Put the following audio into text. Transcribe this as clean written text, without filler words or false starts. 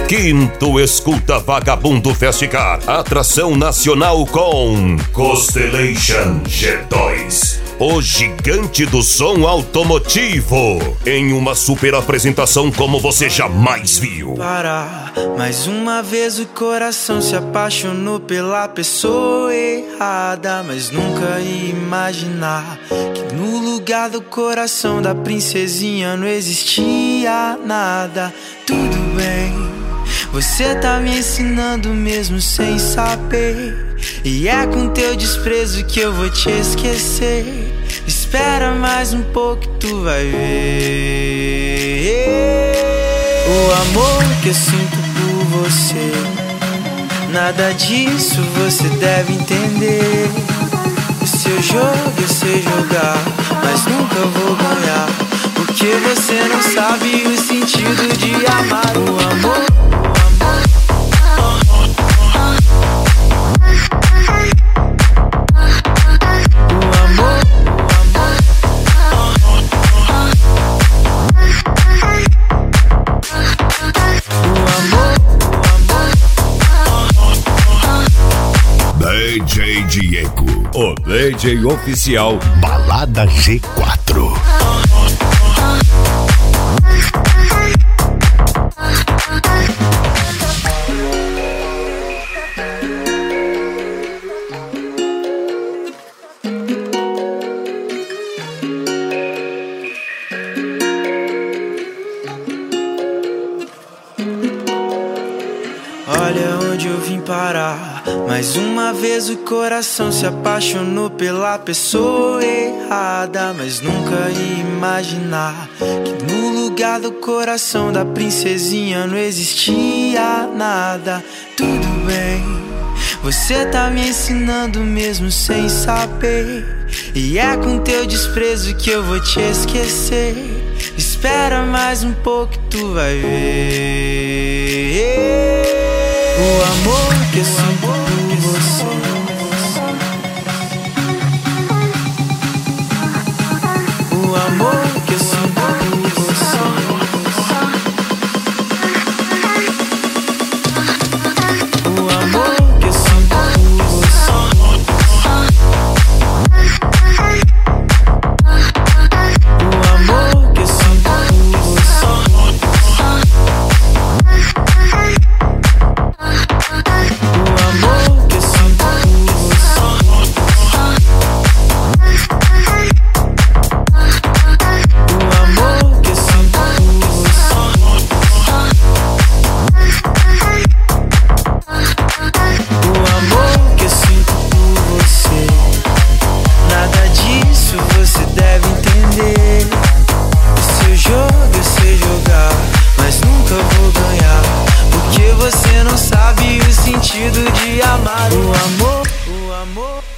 Quinto Escuta Vagabundo Festicar, atração nacional com Constellation G2, o gigante do som automotivo, em uma super apresentação como você jamais viu. Parar, mais uma vez o coração se apaixonou pela pessoa errada, mas nunca ia imaginar que no lugar do coração da princesinha não existia nada. Tudo bem, você tá me ensinando mesmo sem saber, e é com teu desprezo que eu vou te esquecer. Espera mais um pouco e tu vai ver o amor que eu sinto por você. Nada disso você deve entender. O seu jogo eu sei jogar, mas nunca vou ganhar, porque você não sabe o sentido de amar. O amor, DJ Diego, o DJ oficial Balada G4. olha onde eu vim parar. Mais uma vez o coração se apaixonou pela pessoa errada, mas nunca ia imaginar que no lugar do coração da princesinha não existia nada. Tudo bem, você tá me ensinando mesmo sem saber, e é com teu desprezo que eu vou te esquecer. Espera mais um pouco e tu vai ver o amor que eu sinto por você. O amor que eu sinto por você. O amor que eu sinto por você. O amor que eu sinto por você. Você não sabe o sentido de amar. O amor, o amor.